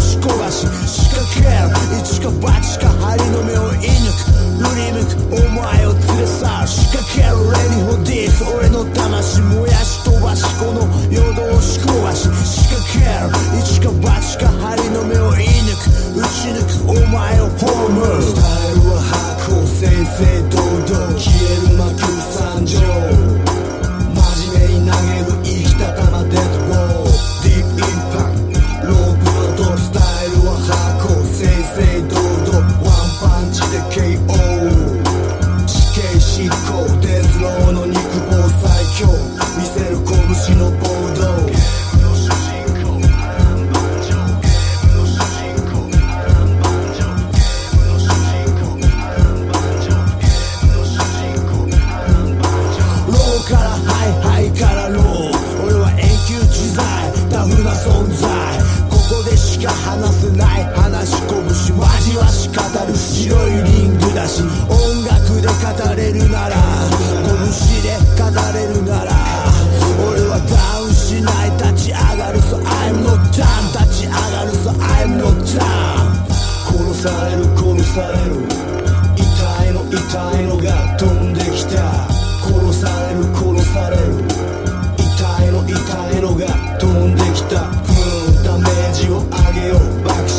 し焦がし仕掛ける一か八か針の目を射抜く振り向くお前を連れ去る仕掛ける Ready for this 俺の魂燃やし飛ばしこの夜通し焦がし仕掛ける一か八か針の目を射抜く打ち抜くお前を葬るスタイルは白鵬正々堂々消える魔球参上真面目に投げる生きた玉デッドボールディープインパクトロープのドロップスタイルは白鵬正々堂々ワンパンチで KO 死刑執行デスローの肉棒最強見せる拳の暴動話せない話し拳マジはし語る白いリングだし音楽で語れるなら拳で語れるなら俺はダウンしない立ち上がる So I'm not done 立ち上がる So I'm not done 殺される殺される痛いの痛いのが飛んできた殺される殺される痛いの痛い